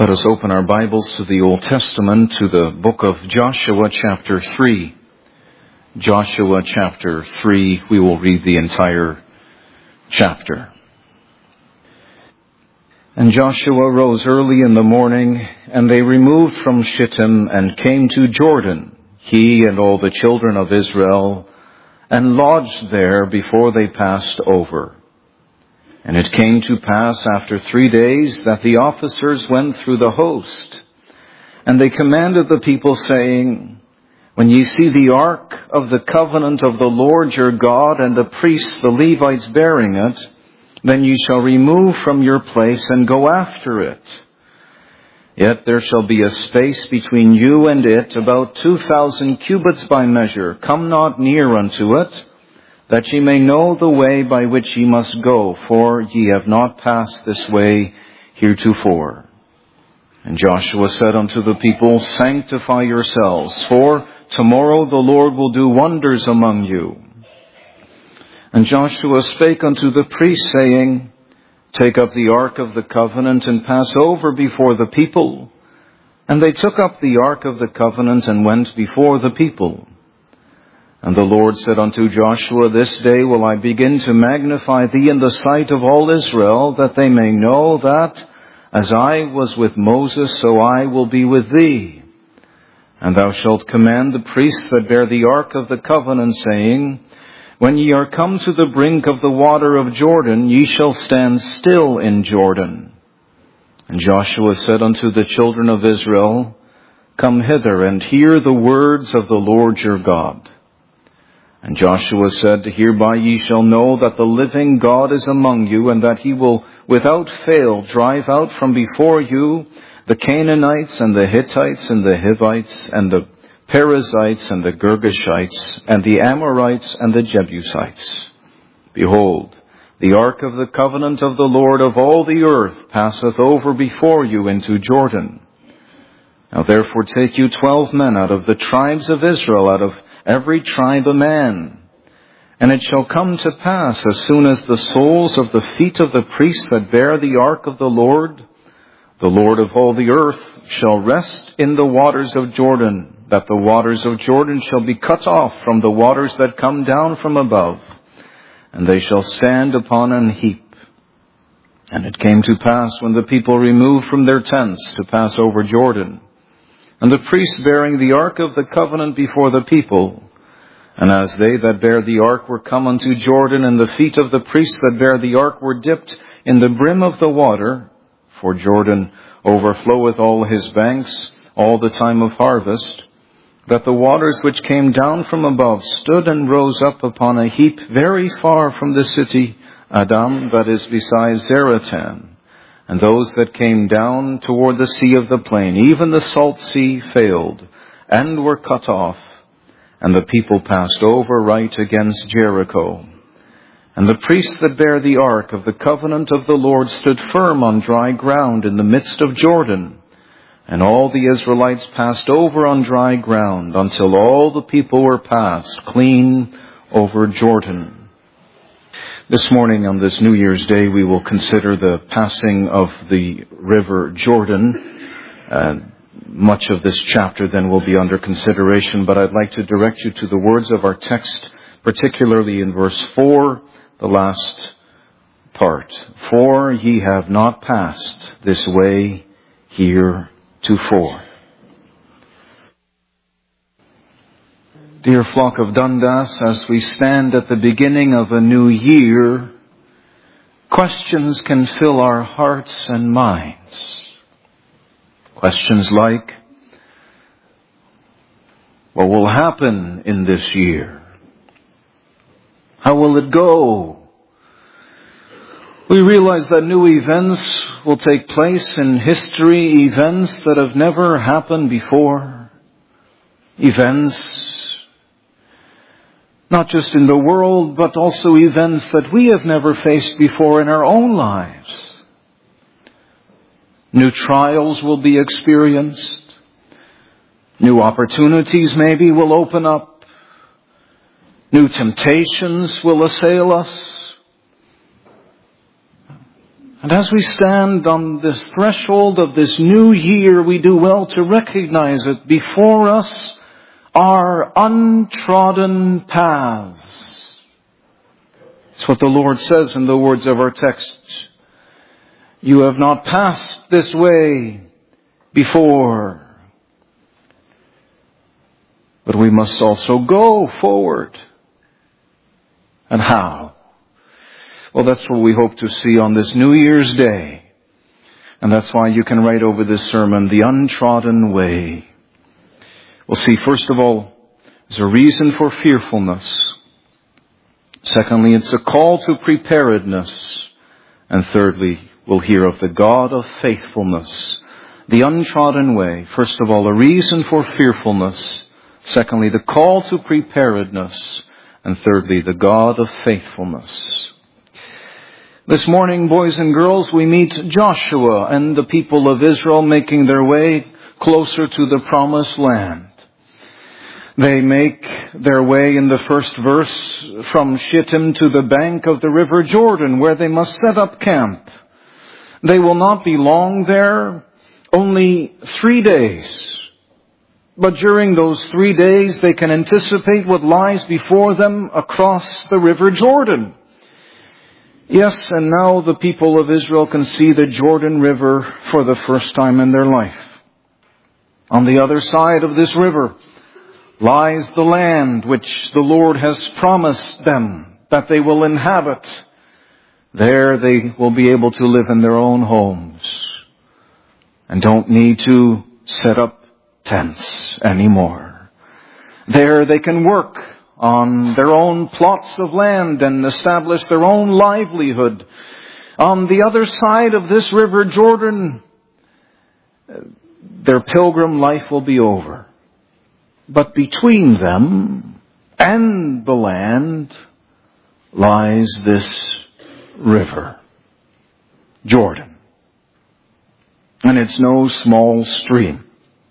Let us open our Bibles to the Old Testament, to the book of Joshua chapter 3. Joshua chapter 3, we will read the entire chapter. And Joshua rose early in the morning, and they removed from Shittim and came to Jordan, he and all the children of Israel, and lodged there before they passed over. And it came to pass after 3 days that the officers went through the host. And they commanded the people, saying, When ye see the ark of the covenant of the Lord your God, and the priests, the Levites, bearing it, then ye shall remove from your place and go after it. Yet there shall be a space between you and it, about 2,000 cubits by measure. Come not near unto it, that ye may know the way by which ye must go, for ye have not passed this way heretofore. And Joshua said unto the people, Sanctify yourselves, for tomorrow the Lord will do wonders among you. And Joshua spake unto the priests, saying, Take up the ark of the covenant, and pass over before the people. And they took up the ark of the covenant, and went before the people. And the Lord said unto Joshua, This day will I begin to magnify thee in the sight of all Israel, that they may know that, as I was with Moses, so I will be with thee. And thou shalt command the priests that bear the ark of the covenant, saying, When ye are come to the brink of the water of Jordan, ye shall stand still in Jordan. And Joshua said unto the children of Israel, Come hither and hear the words of the Lord your God. And Joshua said, Hereby ye shall know that the living God is among you, and that he will without fail drive out from before you the Canaanites and the Hittites and the Hivites and the Perizzites and the Girgashites and the Amorites and the Jebusites. Behold, the ark of the covenant of the Lord of all the earth passeth over before you into Jordan. Now therefore take you 12 men out of the tribes of Israel, out of every tribe a man. And it shall come to pass, as soon as the soles of the feet of the priests that bear the ark of the Lord of all the earth, shall rest in the waters of Jordan, that the waters of Jordan shall be cut off from the waters that come down from above, and they shall stand upon an heap. And it came to pass, when the people removed from their tents to pass over Jordan, and the priests bearing the ark of the covenant before the people, and as they that bear the ark were come unto Jordan, and the feet of the priests that bear the ark were dipped in the brim of the water, for Jordan overfloweth all his banks all the time of harvest, that the waters which came down from above stood and rose up upon a heap very far from the city Adam, that is beside Zaratan. And those that came down toward the sea of the plain, even the salt sea, failed, and were cut off. And the people passed over right against Jericho. And the priests that bear the ark of the covenant of the Lord stood firm on dry ground in the midst of Jordan. And all the Israelites passed over on dry ground, until all the people were passed clean over Jordan. This morning, on this New Year's Day, we will consider the passing of the river Jordan. Much of this chapter then will be under consideration, but I'd like to direct you to the words of our text, particularly in verse 4, the last part. For ye have not passed this way heretofore. Dear flock of Dundas, as we stand at the beginning of a new year, questions can fill our hearts and minds. Questions like, what will happen in this year? How will it go? We realize that new events will take place in history, events that have never happened before, events not just in the world, but also events that we have never faced before in our own lives. New trials will be experienced. New opportunities maybe will open up. New temptations will assail us. And as we stand on this threshold of this new year, we do well to recognize it. Before us are untrodden paths. It's what the Lord says in the words of our text. You have not passed this way before. But we must also go forward. And how? Well, that's what we hope to see on this New Year's Day. And that's why you can write over this sermon, The Untrodden Way. We'll see, first of all, there's a reason for fearfulness. Secondly, it's a call to preparedness. And thirdly, we'll hear of the God of faithfulness. The untrodden way. First of all, a reason for fearfulness. Secondly, the call to preparedness. And thirdly, the God of faithfulness. This morning, boys and girls, we meet Joshua and the people of Israel making their way closer to the promised land. They make their way in the first verse from Shittim to the bank of the river Jordan, where they must set up camp. They will not be long there, only 3 days. But during those 3 days, they can anticipate what lies before them across the river Jordan. Yes, and now the people of Israel can see the Jordan River for the first time in their life. On the other side of this river lies the land which the Lord has promised them that they will inhabit. There they will be able to live in their own homes and don't need to set up tents anymore. There they can work on their own plots of land and establish their own livelihood. On the other side of this river Jordan, their pilgrim life will be over. But between them and the land lies this river, Jordan. And it's no small stream.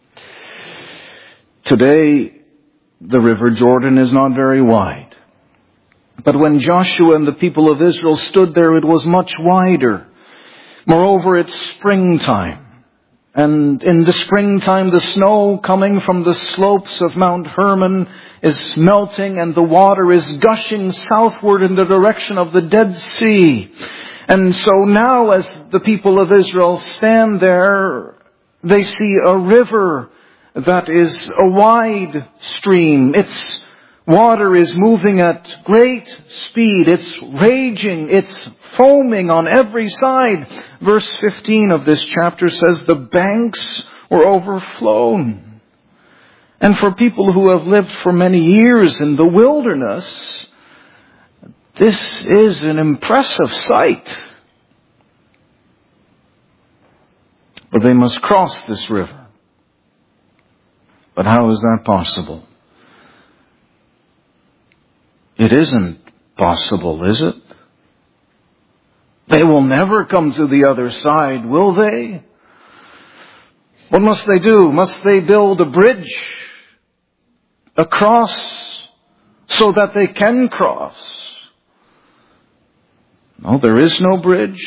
Today, the river Jordan is not very wide. But when Joshua and the people of Israel stood there, it was much wider. Moreover, it's springtime. And in the springtime, the snow coming from the slopes of Mount Hermon is melting and the water is gushing southward in the direction of the Dead Sea. And so now as the people of Israel stand there, they see a river that is a wide stream. Its water is moving at great speed. It's raging. It's foaming on every side. Verse 15 of this chapter says the banks were overflown. And for people who have lived for many years in the wilderness, this is an impressive sight. But they must cross this river. But how is that possible? It isn't possible, is it? They will never come to the other side, will they? What must they do? Must they build a bridge across so that they can cross? No, there is no bridge.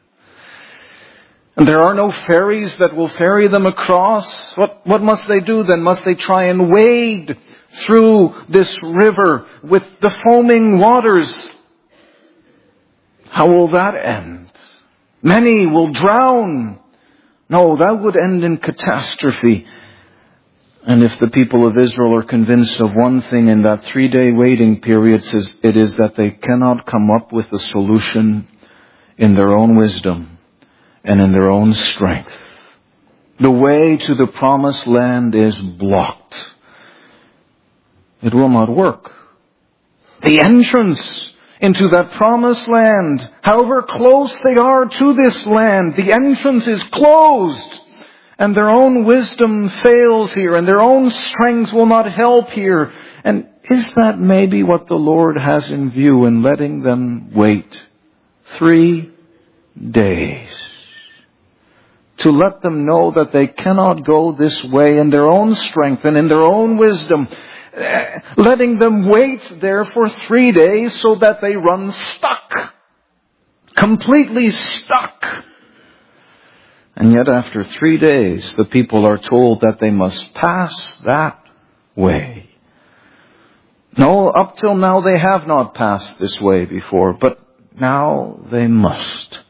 And there are no ferries that will ferry them across. What must they do then? Must they try and wade through this river with the foaming waters? How will that end? Many will drown. No, that would end in catastrophe. And if the people of Israel are convinced of one thing in that 3-day waiting period, it is that they cannot come up with a solution in their own wisdom and in their own strength. The way to the promised land is blocked. It will not work. The entrance into that promised land, however close they are to this land, the entrance is closed. And their own wisdom fails here, and their own strength will not help here. And is that maybe what the Lord has in view in letting them wait 3 days? To let them know that they cannot go this way in their own strength and in their own wisdom. Letting them wait there for 3 days so that they run stuck. completely stuck. And yet after 3 days, the people are told that they must pass that way. No, up till now they have not passed this way before, but now they must.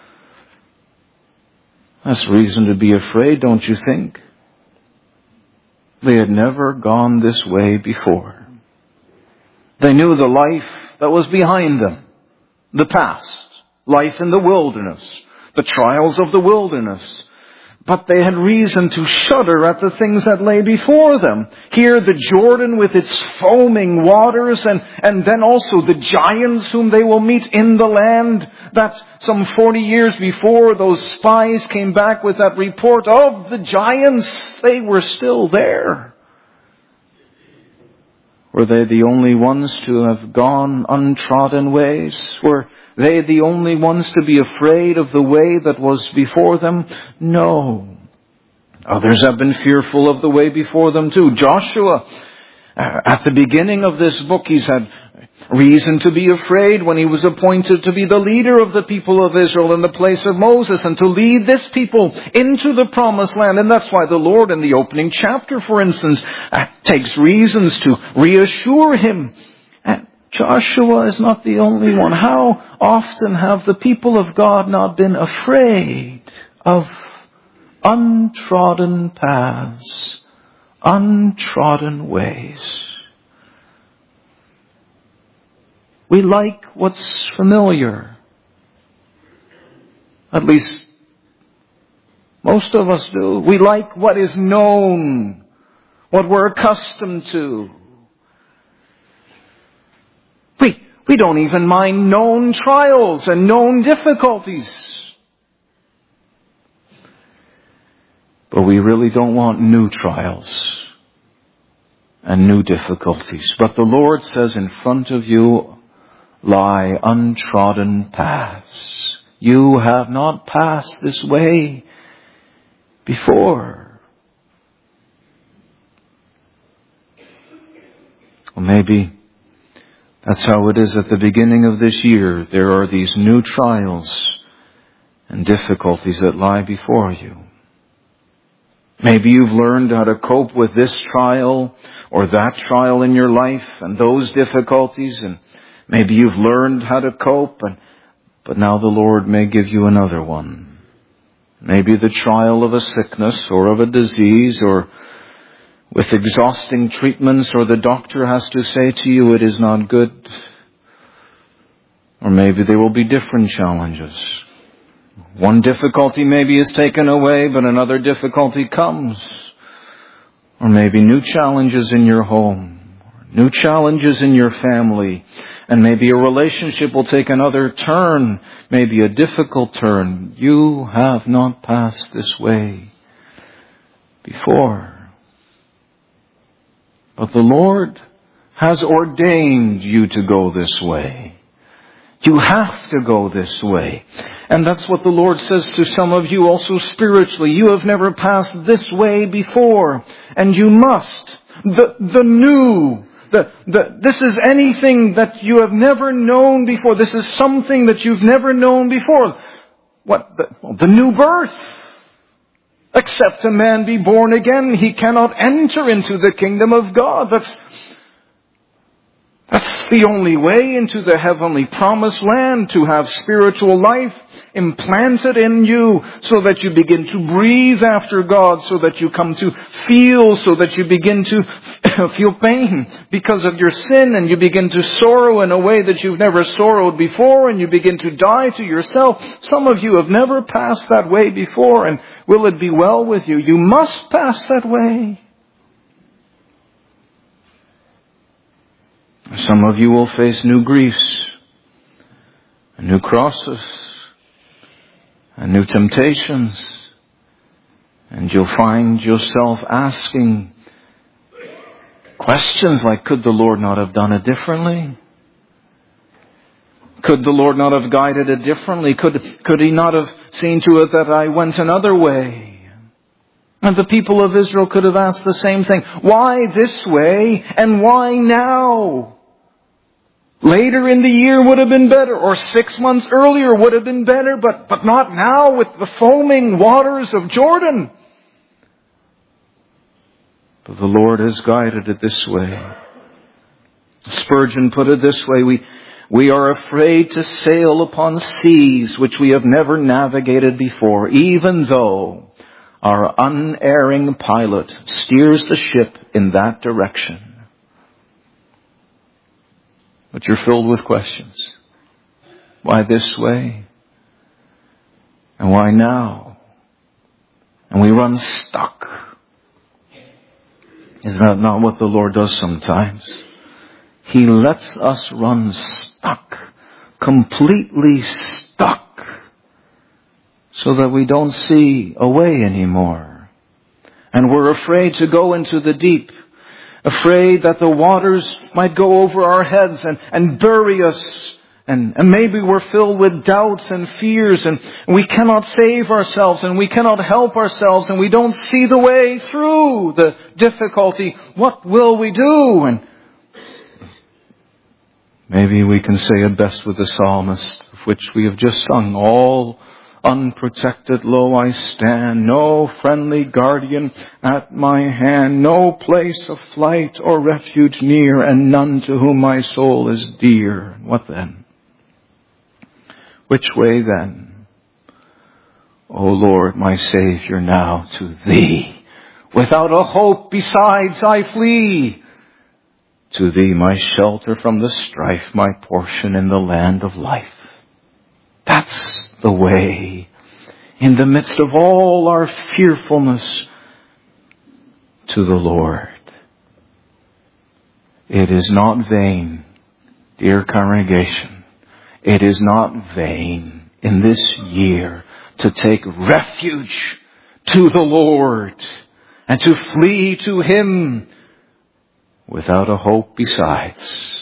That's reason to be afraid, don't you think? They had never gone this way before. They knew the life that was behind them, the past, life in the wilderness, the trials of the wilderness. But they had reason to shudder at the things that lay before them. Here the Jordan with its foaming waters, and then also the giants whom they will meet in the land, that some 40 years before those spies came back with that report of the giants. They were still there. Were they the only ones to have gone untrodden ways? Were they the only ones to be afraid of the way that was before them? No. Others have been fearful of the way before them too. Joshua, at the beginning of this book, he's had reason to be afraid when he was appointed to be the leader of the people of Israel in the place of Moses and to lead this people into the promised land. And that's why the Lord in the opening chapter, for instance, takes reasons to reassure him. Joshua is not the only one. How often have the people of God not been afraid of untrodden paths, untrodden ways? We like what's familiar. At least most of us do. We like what is known, what we're accustomed to. We don't even mind known trials and known difficulties. But we really don't want new trials and new difficulties. But the Lord says, in front of you lie untrodden paths. You have not passed this way before. Well, maybe that's how it is at the beginning of this year. There are these new trials and difficulties that lie before you. Maybe you've learned how to cope with this trial or that trial in your life and those difficulties, and maybe you've learned how to cope, but now the Lord may give you another one. Maybe the trial of a sickness or of a disease, or with exhausting treatments, or the doctor has to say to you it is not good. Or maybe there will be different challenges. One difficulty maybe is taken away, but another difficulty comes. Or maybe new challenges in your home, new challenges in your family, and maybe a relationship will take another turn, maybe a difficult turn. You have not passed this way before. But the Lord has ordained you to go this way. You have to go this way. And that's what the Lord says to some of you also spiritually. You have never passed this way before, and you must. The new. This is anything that you have never known before. This is something that you've never known before. What? The new birth. Except a man be born again, he cannot enter into the kingdom of God. That's the only way into the heavenly promised land, to have spiritual life implanted in you so that you begin to breathe after God, so that you come to feel, so that you begin to feel pain because of your sin, and you begin to sorrow in a way that you've never sorrowed before, and you begin to die to yourself. Some of you have never passed that way before, and will it be well with you? You must pass that way. Some of you will face new griefs, and new crosses, and new temptations, and you'll find yourself asking questions like, could the Lord not have done it differently? Could the Lord not have guided it differently? Could He not have seen to it that I went another way? And the people of Israel could have asked the same thing. Why this way, and why now? Later in the year would have been better, or 6 months earlier would have been better, but not now with the foaming waters of Jordan. But the Lord has guided it this way. Spurgeon put it this way, we are afraid to sail upon seas which we have never navigated before, even though our unerring pilot steers the ship in that direction. But you're filled with questions. Why this way? And why now? And we run stuck. Is that not what the Lord does sometimes? He lets us run stuck, completely stuck, so that we don't see a way anymore. And we're afraid to go into the deep, afraid that the waters might go over our heads and bury us. And maybe we're filled with doubts and fears, and we cannot save ourselves, and we cannot help ourselves, and we don't see the way through the difficulty. What will we do? And maybe we can say it best with the psalmist, of which we have just sung, all unprotected, lo, I stand, no friendly guardian at my hand, no place of flight or refuge near, and none to whom my soul is dear. What then? Which way then? O Lord, my Savior, now to Thee. Without a hope besides I flee. To Thee, my shelter from the strife, my portion in the land of life. That's the way. In the midst of all our fearfulness, to the Lord. It is not vain, dear congregation. It is not vain in this year to take refuge to the Lord and to flee to Him without a hope besides.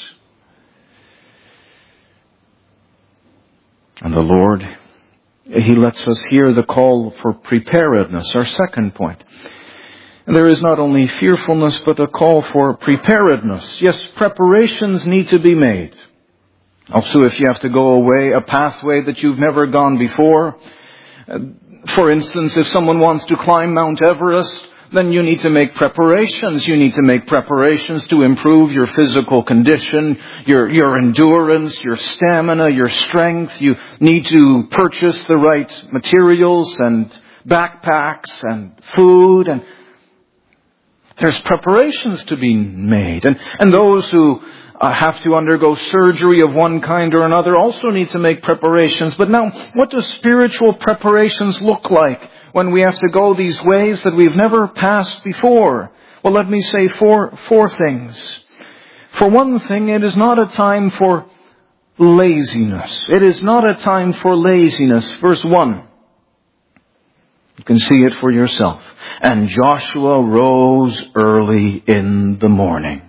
And the Lord, He lets us hear the call for preparedness, our second point. And there is not only fearfulness, but a call for preparedness. Yes, preparations need to be made. Also, if you have to go away, a pathway that you've never gone before. For instance, if someone wants to climb Mount Everest, then you need to make preparations. You need to make preparations to improve your physical condition, your endurance, your stamina, your strength. You need to purchase the right materials and backpacks and food, and there's preparations to be made. And those who have to undergo surgery of one kind or another also need to make preparations. But now, what do spiritual preparations look like when we have to go these ways that we've never passed before? Well, let me say four things. For one thing, it is not a time for laziness. It is not a time for laziness. Verse 1. You can see it for yourself. And Joshua rose early in the morning.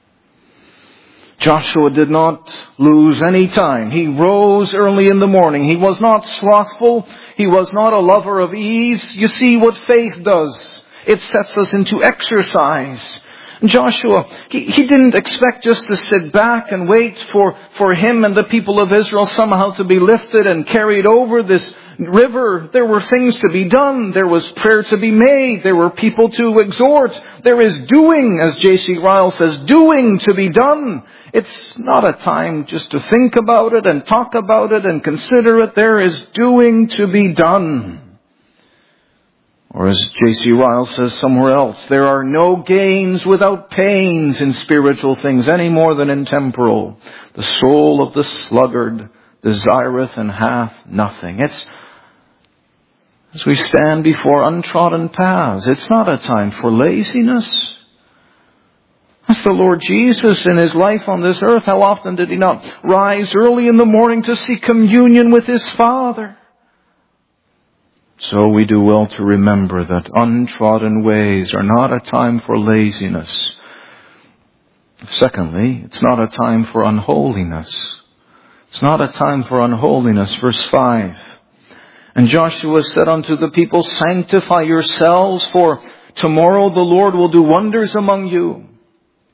Joshua did not lose any time. He rose early in the morning. He was not slothful. He was not a lover of ease. You see what faith does. It sets us into exercise. Joshua, he didn't expect just to sit back and wait for him and the people of Israel somehow to be lifted and carried over this river. There were things to be done. There was prayer to be made. There were people to exhort. There is doing, as J.C. Ryle says, doing to be done. It's not a time just to think about it and talk about it and consider it. There is doing to be done. Or as J.C. Ryle says somewhere else, there are no gains without pains in spiritual things any more than in temporal. The soul of the sluggard desireth and hath nothing. It's as we stand before untrodden paths. It's not a time for laziness. That's the Lord Jesus in His life on this earth. How often did He not rise early in the morning to seek communion with His Father? So we do well to remember that untrodden ways are not a time for laziness. Secondly, it's not a time for unholiness. It's not a time for unholiness. Verse 5. And Joshua said unto the people, sanctify yourselves, for tomorrow the Lord will do wonders among you.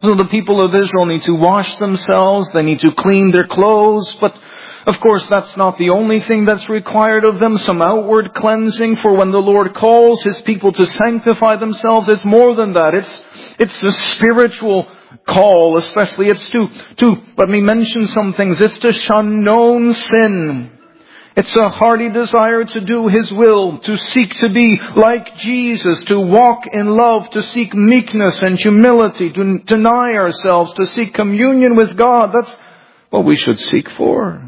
So the people of Israel need to wash themselves, they need to clean their clothes, but of course that's not the only thing that's required of them, some outward cleansing, for when the Lord calls His people to sanctify themselves, it's more than that. It's a spiritual call, especially. It's to, let me mention some things, it's to shun known sin. It's a hearty desire to do His will, to seek to be like Jesus, to walk in love, to seek meekness and humility, to deny ourselves, to seek communion with God. That's what we should seek for.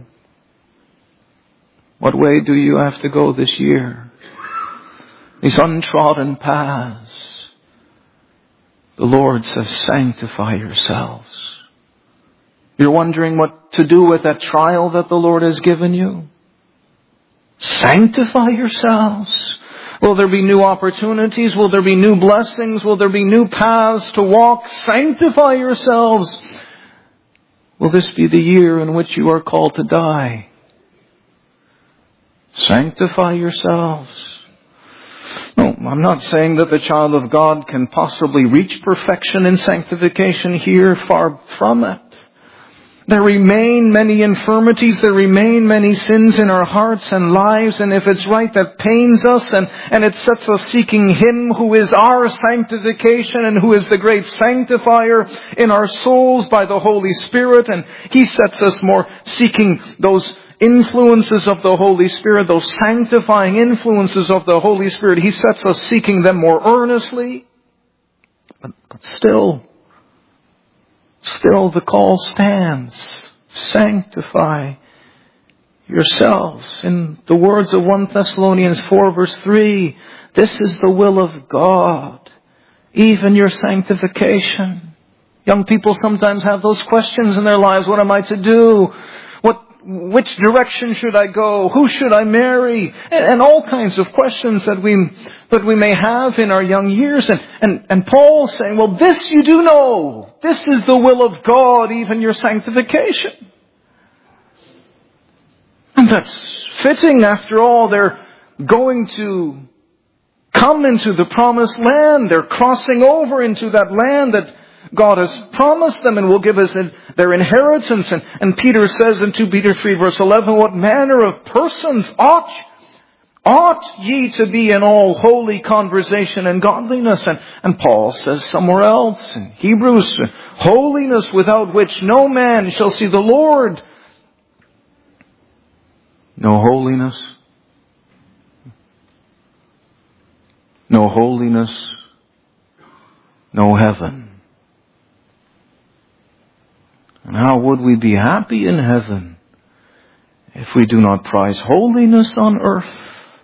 What way do you have to go this year? These untrodden paths. The Lord says, sanctify yourselves. You're wondering what to do with that trial that the Lord has given you? Sanctify yourselves. Will there be new opportunities? Will there be new blessings? Will there be new paths to walk? Sanctify yourselves. Will this be the year in which you are called to die? Sanctify yourselves. No, I'm not saying that the child of God can possibly reach perfection in sanctification here. Far from it. There remain many infirmities, there remain many sins in our hearts and lives, and if it's right, that pains us, and it sets us seeking Him who is our sanctification and who is the great sanctifier in our souls by the Holy Spirit, and He sets us more seeking those influences of the Holy Spirit, those sanctifying influences of the Holy Spirit. He sets us seeking them more earnestly, but still the call stands. Sanctify yourselves. In the words of 1 Thessalonians 4 verse 3, this is the will of God, even your sanctification. Young people sometimes have those questions in their lives. What am I to do? Which direction should I go? Who should I marry? And all kinds of questions that we may have in our young years. And Paul's saying, well, this you do know. This is the will of God, even your sanctification. And that's fitting. After all, they're going to come into the promised land. They're crossing over into that land that God has promised them and will give us their inheritance. And Peter says in 2 Peter 3 verse 11, what manner of persons ought ye to be in all holy conversation and godliness? And Paul says somewhere else in Hebrews, holiness without which no man shall see the Lord. No holiness. No holiness. No heaven. And how would we be happy in heaven if we do not prize holiness on earth?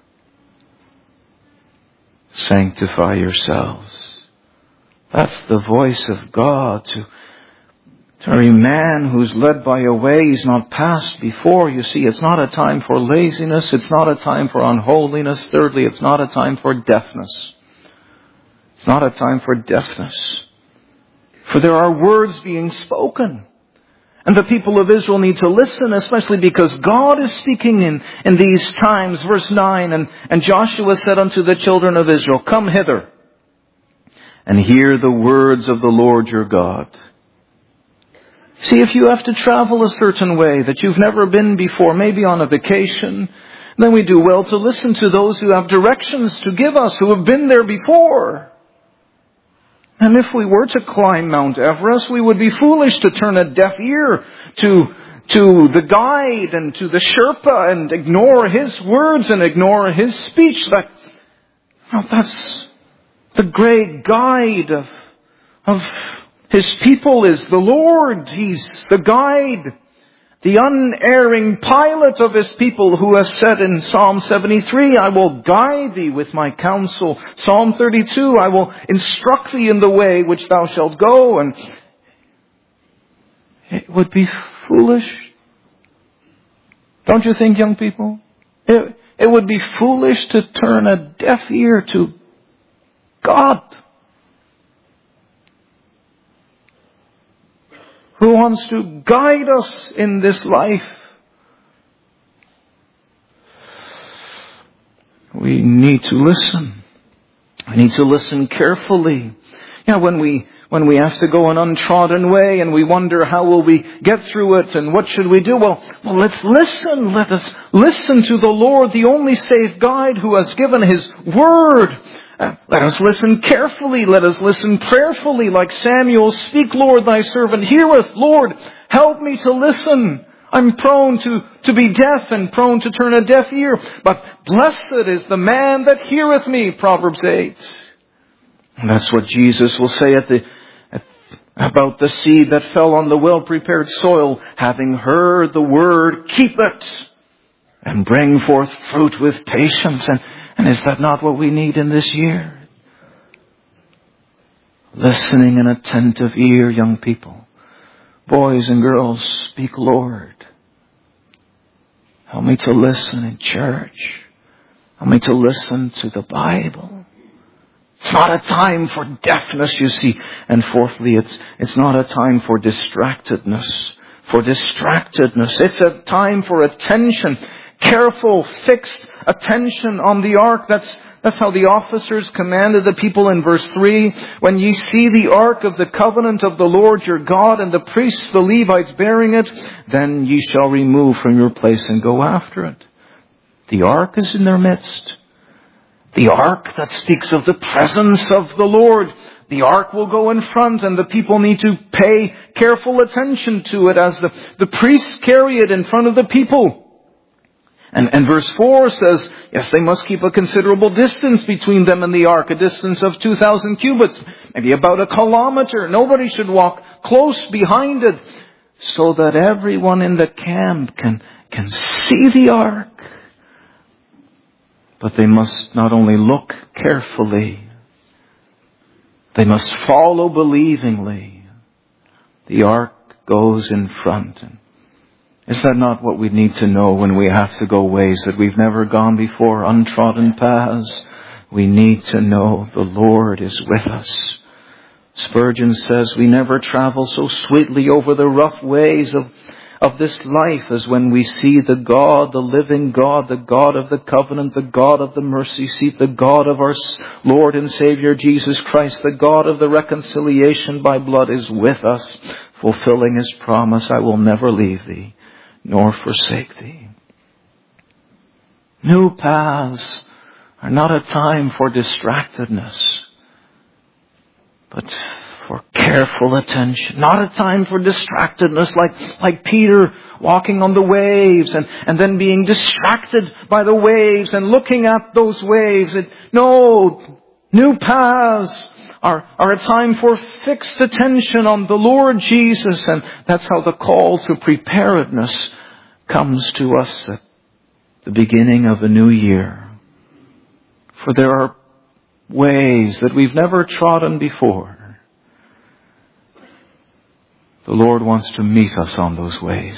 Sanctify yourselves. That's the voice of God to every man who's led by a way he's not passed before. You see, it's not a time for laziness. It's not a time for unholiness. Thirdly, it's not a time for deafness. It's not a time for deafness. For there are words being spoken. And the people of Israel need to listen, especially because God is speaking in these times. Verse 9, and Joshua said unto the children of Israel, come hither, and hear the words of the Lord your God. See, if you have to travel a certain way that you've never been before, maybe on a vacation, then we do well to listen to those who have directions to give us, who have been there before. And if we were to climb Mount Everest, we would be foolish to turn a deaf ear to the guide and to the Sherpa and ignore his words and ignore his speech. That's the great guide of his people is the Lord. He's the guide, the unerring pilot of His people, who has said in Psalm 73, I will guide thee with my counsel. Psalm 32, I will instruct thee in the way which thou shalt go. And it would be foolish. Don't you think, young people? It would be foolish to turn a deaf ear to God, who wants to guide us in this life. We need to listen. We need to listen carefully. When we when we have to go an untrodden way and we wonder how will we get through it and what should we do? Well, let's listen. Let us listen to the Lord, the only safe guide who has given His Word. Let us listen carefully. Let us listen prayerfully like Samuel. Speak, Lord, thy servant heareth. Lord, help me to listen. I'm prone to be deaf and prone to turn a deaf ear. But blessed is the man that heareth me, Proverbs 8. And that's what Jesus will say about the seed that fell on the well-prepared soil. Having heard the word, keep it and bring forth fruit with patience. And is that not what we need in this year? Listening and attentive ear, young people. Boys and girls, speak, Lord. Help me to listen in church. Help me to listen to the Bible. It's not a time for deafness, you see. And fourthly, it's not a time for distractedness. It's a time for attention. Careful, fixed attention on the ark. That's how the officers commanded the people in verse 3. When ye see the ark of the covenant of the Lord your God and the priests, the Levites bearing it, then ye shall remove from your place and go after it. The ark is in their midst. The ark that speaks of the presence of the Lord. The ark will go in front and the people need to pay careful attention to it as the priests carry it in front of the people. And verse 4 says, yes, they must keep a considerable distance between them and the ark, a distance of 2,000 cubits, maybe about 1 kilometer. Nobody should walk close behind it so that everyone in the camp can see the ark. But they must not only look carefully, they must follow believingly. The ark goes in front. Is that not what we need to know when we have to go ways that we've never gone before, untrodden paths? We need to know the Lord is with us. Spurgeon says we never travel so sweetly over the rough ways of this life as when we see the God, the living God, the God of the covenant, the God of the mercy seat, the God of our Lord and Savior Jesus Christ, the God of the reconciliation by blood is with us, fulfilling His promise, I will never leave thee nor forsake thee. New paths are not a time for distractedness, but for careful attention. Not a time for distractedness like Peter walking on the waves and then being distracted by the waves and looking at those waves. No, new paths are a time for fixed attention on the Lord Jesus. And that's how the call to preparedness comes to us at the beginning of a new year. For there are ways that we've never trodden before. The Lord wants to meet us on those ways.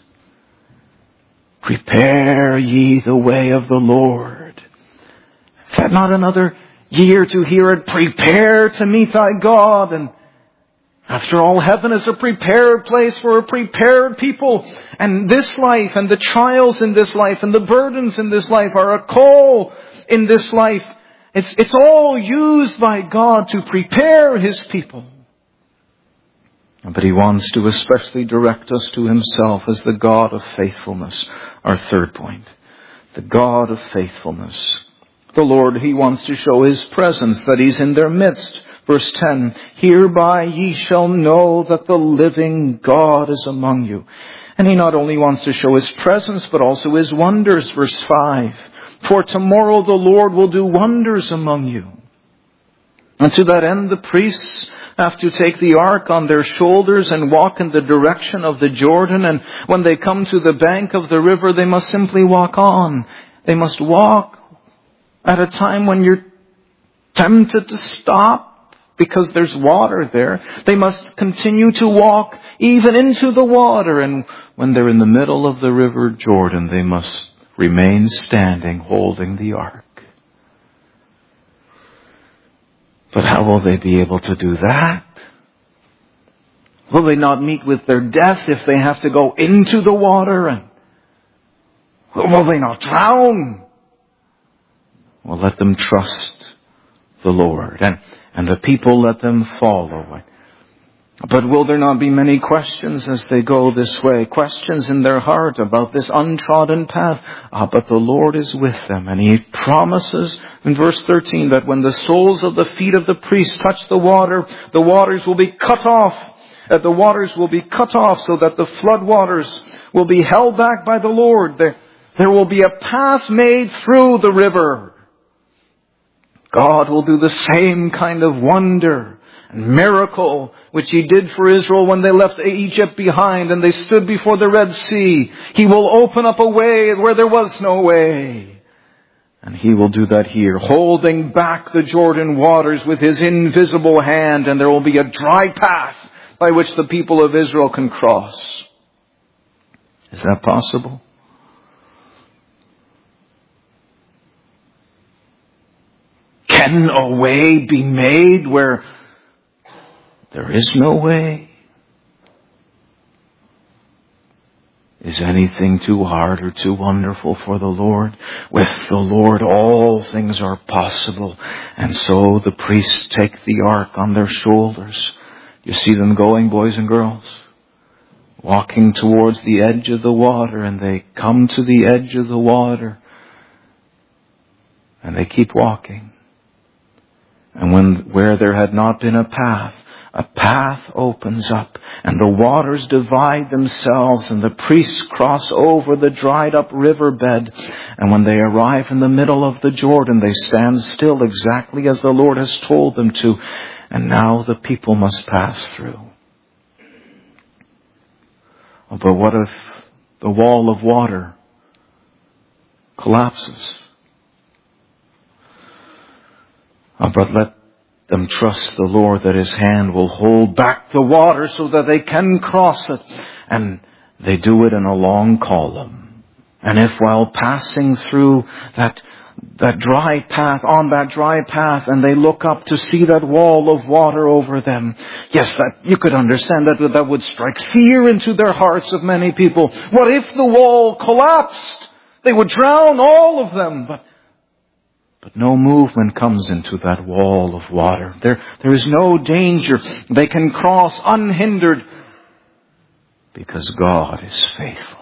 Prepare ye the way of the Lord. Is that not another year to hear it? Prepare to meet thy God. And after all, heaven is a prepared place for a prepared people. And this life and the trials in this life and the burdens in this life are a call in this life. It's all used by God to prepare His people. But He wants to especially direct us to Himself as the God of faithfulness. Our third point. The God of faithfulness. The Lord, He wants to show His presence, that He's in their midst. Verse 10, hereby ye shall know that the living God is among you. And He not only wants to show His presence, but also His wonders. Verse 5, for tomorrow the Lord will do wonders among you. And to that end, the priests have to take the ark on their shoulders and walk in the direction of the Jordan. And when they come to the bank of the river, they must simply walk on. They must walk at a time when you're tempted to stop because there's water there. They must continue to walk even into the water. And when they're in the middle of the river Jordan, they must remain standing holding the ark. But how will they be able to do that? Will they not meet with their death if they have to go into the water? And will they not drown? Well, let them trust the Lord. And the people, let them follow. But will there not be many questions as they go this way? Questions in their heart about this untrodden path. But the Lord is with them, and He promises in verse 13 that when the soles of the feet of the priests touch the waters will be cut off. The waters will be cut off so that the flood waters will be held back by the Lord. There will be a path made through the river. God will do the same kind of wonder and miracle which He did for Israel when they left Egypt behind and they stood before the Red Sea. He will open up a way where there was no way. And He will do that here, holding back the Jordan waters with His invisible hand, and there will be a dry path by which the people of Israel can cross. Is that possible? Can a way be made where there is no way? Is anything too hard or too wonderful for the Lord? With the Lord all things are possible. And so the priests take the ark on their shoulders. You see them going, boys and girls? Walking towards the edge of the water, and they come to the edge of the water. And they keep walking. And where there had not been a path opens up, and the waters divide themselves, and the priests cross over the dried up riverbed. And when they arrive in the middle of the Jordan, they stand still exactly as the Lord has told them to. And now the people must pass through. But what if the wall of water collapses? But let them trust the Lord that His hand will hold back the water so that they can cross it. And they do it in a long column. And if while passing through that dry path, on that dry path, and they look up to see that wall of water over them, yes, that you could understand that would strike fear into their hearts of many people. What if the wall collapsed? They would drown, all of them. But no movement comes into that wall of water. There is no danger. They can cross unhindered because God is faithful.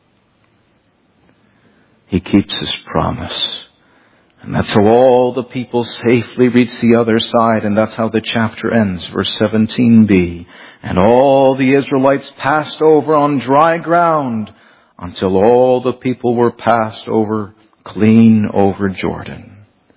He keeps His promise. And that's how all the people safely reach the other side. And that's how the chapter ends, verse 17b. And all the Israelites passed over on dry ground until all the people were passed over, clean over Jordan.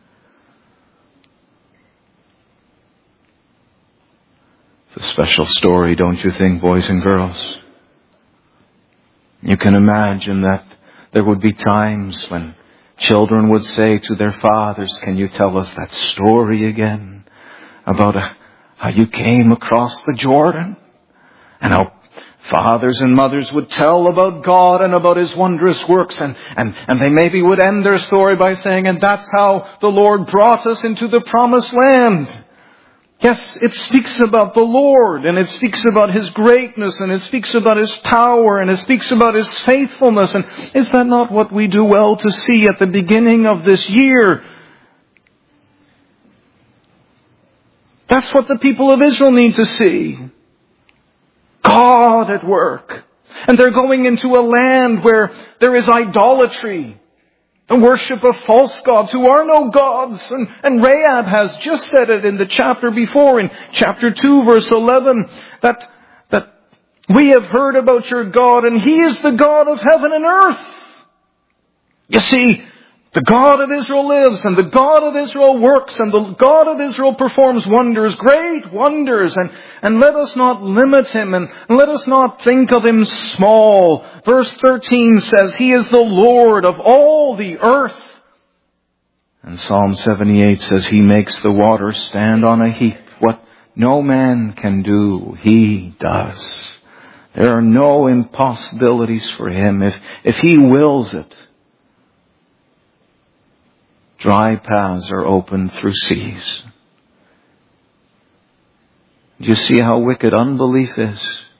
It's a special story, don't you think, boys and girls? You can imagine that there would be times when children would say to their fathers, "Can you tell us that story again about how you came across the Jordan?" And how fathers and mothers would tell about God and about His wondrous works, and they maybe would end their story by saying, "And that's how the Lord brought us into the promised land." Yes, it speaks about the Lord, and it speaks about His greatness, and it speaks about His power, and it speaks about His faithfulness. And is that not what we do well to see at the beginning of this year? That's what the people of Israel need to see. God at work. And they're going into a land where there is idolatry. The worship of false gods who are no gods. And Rahab has just said it in the chapter before, in chapter 2, verse 11, that we have heard about your God, and He is the God of heaven and earth. You see, the God of Israel lives, and the God of Israel works, and the God of Israel performs wonders, great wonders. And let us not limit Him, and let us not think of Him small. Verse 13 says, He is the Lord of all the earth. And Psalm 78 says, He makes the waters stand on a heap. What no man can do, He does. There are no impossibilities for Him. If He wills it, dry paths are opened through seas. Do you see how wicked unbelief is?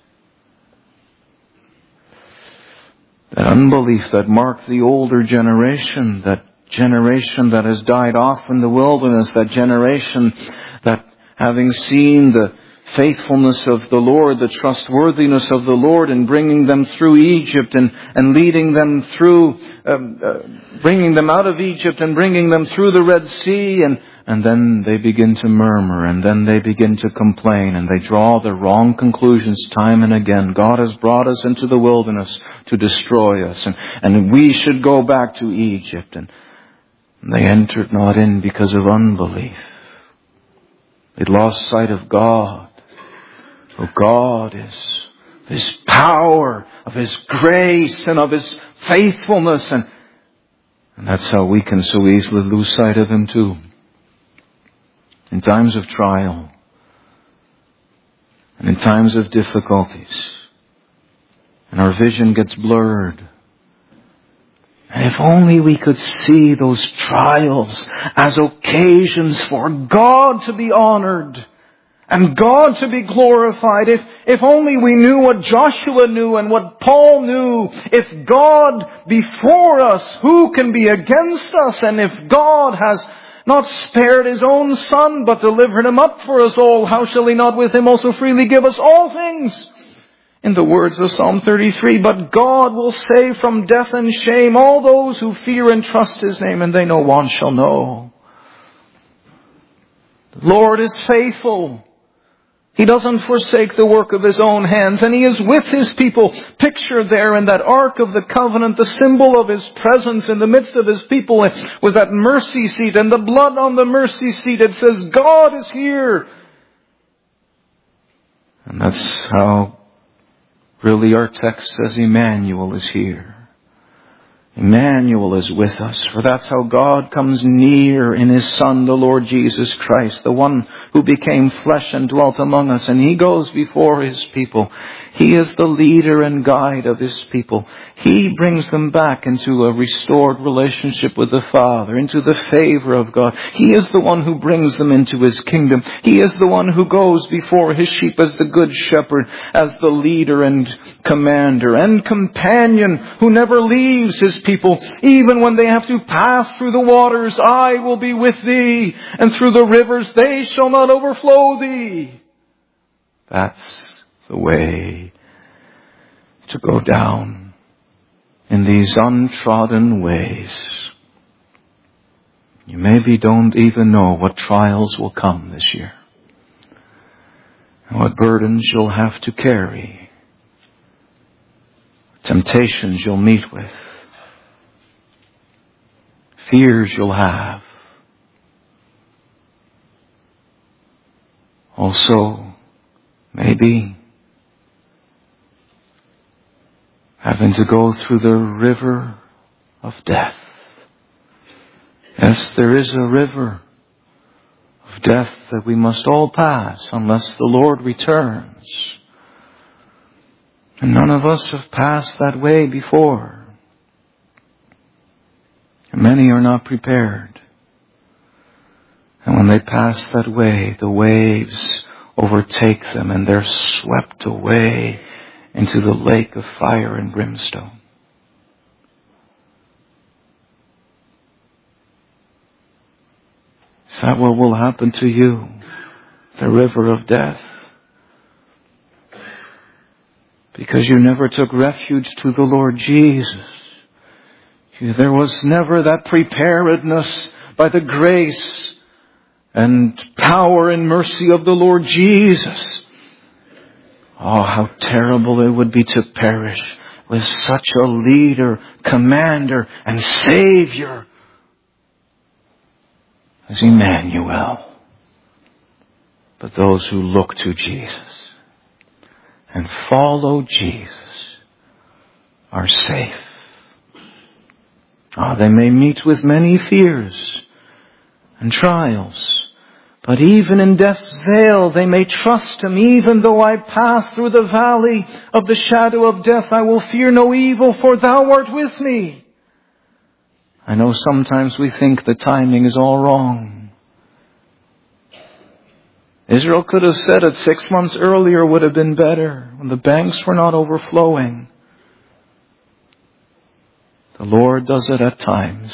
That unbelief that marked the older generation, that generation that has died off in the wilderness, that generation that, having seen the faithfulness of the Lord, the trustworthiness of the Lord in bringing them through Egypt and leading them through, bringing them out of Egypt and bringing them through the Red Sea. And then they begin to murmur, and then they begin to complain, and they draw the wrong conclusions time and again. God has brought us into the wilderness to destroy us, and we should go back to Egypt. And they entered not in because of unbelief. They lost sight of God. Oh, God is His power, of His grace, and of His faithfulness. And that's how we can so easily lose sight of Him too. In times of trial, and in times of difficulties, and our vision gets blurred. And if only we could see those trials as occasions for God to be honored and God to be glorified. If only we knew what Joshua knew and what Paul knew. If God before us, who can be against us? And if God has not spared His own Son, but delivered Him up for us all, how shall He not with Him also freely give us all things? In the words of Psalm 33, but God will save from death and shame all those who fear and trust His name, and they no one shall know. The Lord is faithful. He doesn't forsake the work of His own hands, and He is with His people. Pictured there in that Ark of the Covenant, the symbol of His presence in the midst of His people, with that mercy seat and the blood on the mercy seat. It says, God is here. And that's how really our text says Emmanuel is here. Emmanuel is with us, for that's how God comes near in His Son, the Lord Jesus Christ, the one who became flesh and dwelt among us, and He goes before His people. He is the leader and guide of His people. He brings them back into a restored relationship with the Father, into the favor of God. He is the one who brings them into His kingdom. He is the one who goes before His sheep as the good shepherd, as the leader and commander and companion who never leaves His people. Even when they have to pass through the waters, I will be with thee, and through the rivers they shall not overflow thee. That's the way to go down in these untrodden ways. You maybe don't even know what trials will come this year, and what burdens you'll have to carry, temptations you'll meet with, fears you'll have. Also, maybe having to go through the river of death. Yes, there is a river of death that we must all pass unless the Lord returns. And none of us have passed that way before. And many are not prepared. And when they pass that way, the waves overtake them and they're swept away into the lake of fire and brimstone. Is that what will happen to you? The river of death? Because you never took refuge to the Lord Jesus. There was never that preparedness by the grace and power and mercy of the Lord Jesus. Oh, how terrible it would be to perish with such a leader, commander, and Savior as Emmanuel. But those who look to Jesus and follow Jesus are safe. They may meet with many fears and trials, but even in death's vale they may trust Him. Even though I pass through the valley of the shadow of death, I will fear no evil, for Thou art with me. I know sometimes we think the timing is all wrong. Israel could have said it 6 months earlier would have been better, when the banks were not overflowing. The Lord does it at times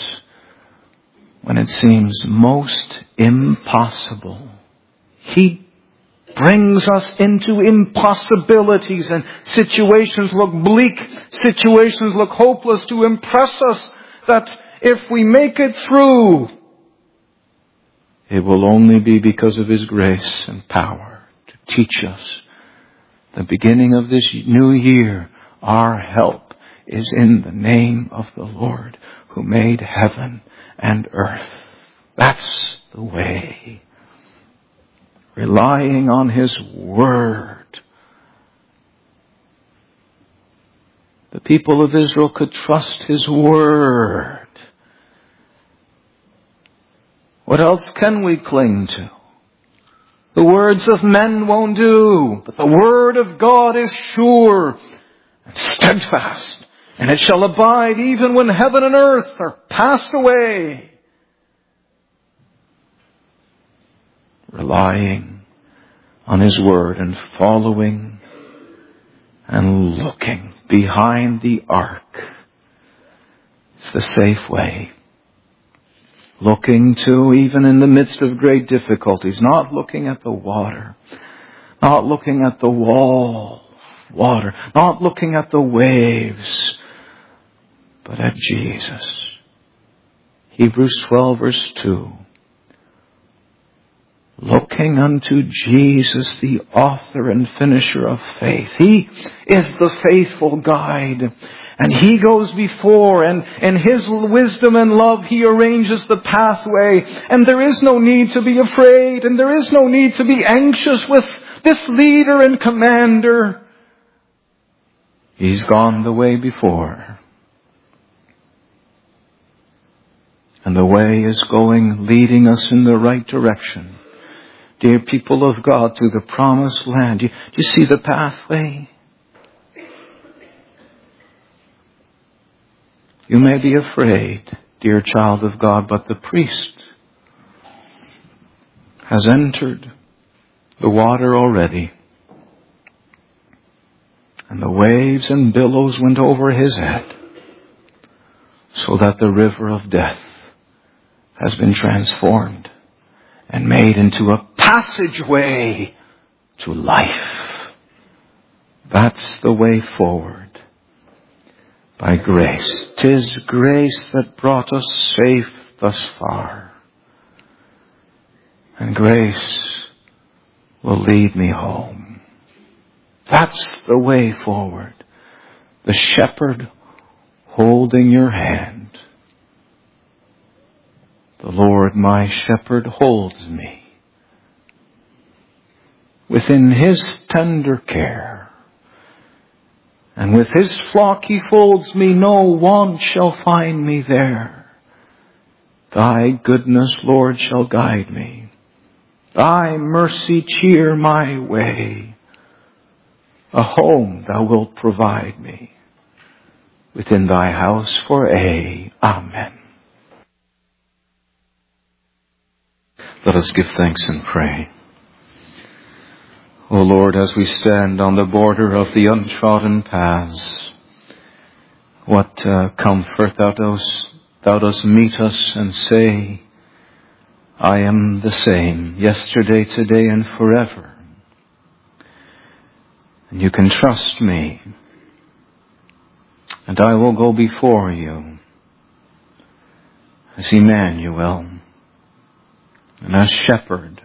when it seems most impossible. He brings us into impossibilities, and situations look bleak, situations look hopeless, to impress us that if we make it through, it will only be because of His grace and power to teach us. The beginning of this new year, our help is in the name of the Lord who made heaven and earth. That's the way. Relying on His Word. The people of Israel could trust His Word. What else can we cling to? The words of men won't do, but the Word of God is sure and steadfast, and it shall abide even when heaven and earth are passed away. Relying on His Word and following and looking behind the ark is the safe way. Looking to, even in the midst of great difficulties, not looking at the water, not looking at the wall of water, not looking at the waves, but at Jesus. Hebrews 12 verse 2. Looking unto Jesus, the author and finisher of faith. He is the faithful guide. And He goes before, and in His wisdom and love He arranges the pathway. And there is no need to be afraid, and there is no need to be anxious with this leader and commander. He's gone the way before. And the way is leading us in the right direction. Dear people of God, to the promised land. Do you see the pathway? You may be afraid, dear child of God, but the priest has entered the water already. And the waves and billows went over his head, so that the river of death has been transformed and made into a passageway to life. That's the way forward. By grace. 'Tis grace that brought us safe thus far. And grace will lead me home. That's the way forward. The shepherd holding your hand. The Lord my shepherd holds me within His tender care. And with His flock He folds me, no want shall find me there. Thy goodness, Lord, shall guide me. Thy mercy cheer my way. A home Thou wilt provide me within Thy house for aye. Amen. Let us give thanks and pray. O Lord, as we stand on the border of the untrodden paths, what comfort Thou dost meet us and say, I am the same, yesterday, today, and forever. And you can trust me, and I will go before you as Emmanuel and as shepherd.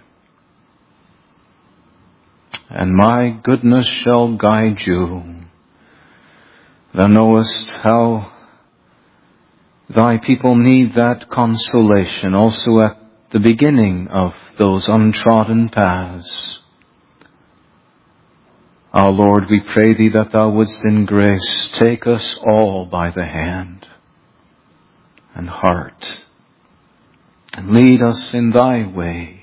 And my goodness shall guide you. Thou knowest how Thy people need that consolation also at the beginning of those untrodden paths. Our Lord, we pray Thee that Thou wouldst in grace take us all by the hand and heart and lead us in Thy way,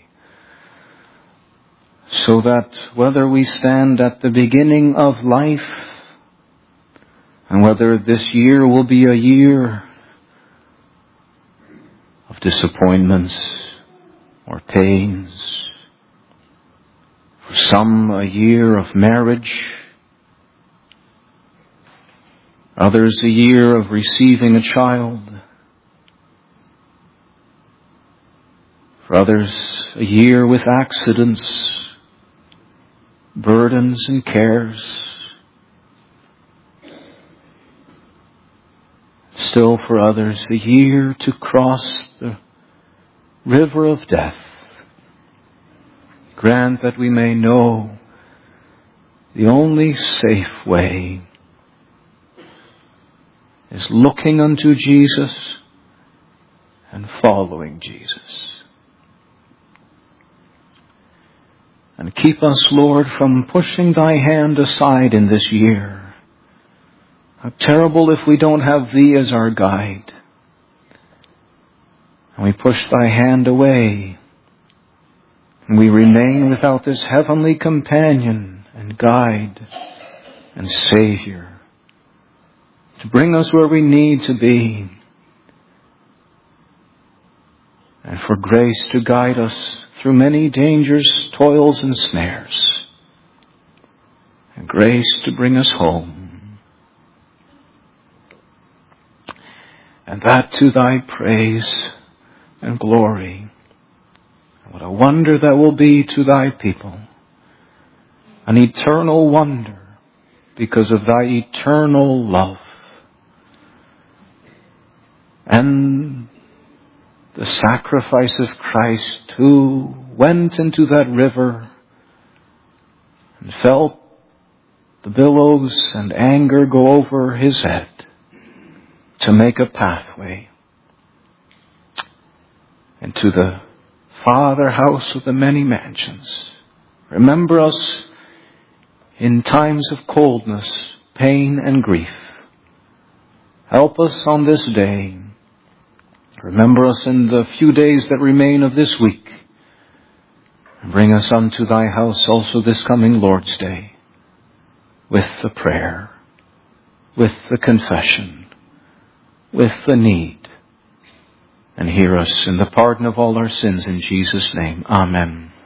so that whether we stand at the beginning of life and whether this year will be a year of disappointments or pains, for some a year of marriage, others a year of receiving a child, for others a year with accidents, burdens and cares. Still for others, the year to cross the river of death. Grant that we may know the only safe way is looking unto Jesus and following Jesus. And keep us, Lord, from pushing thy hand aside in this year. How terrible if we don't have thee as our guide. And we push thy hand away. And we remain without this heavenly companion and guide and Savior to bring us where we need to be. And for grace to guide us through many dangers, toils, and snares. And grace to bring us home. And that to thy praise and glory. What a wonder that will be to thy people. An eternal wonder because of thy eternal love. And the sacrifice of Christ who went into that river and felt the billows and anger go over his head to make a pathway into the Father house of the many mansions. Remember us in times of coldness, pain, and grief. Help us on this day. Remember us in the few days that remain of this week. And bring us unto thy house also this coming Lord's Day, with the prayer, with the confession, with the need. And hear us in the pardon of all our sins in Jesus' name. Amen.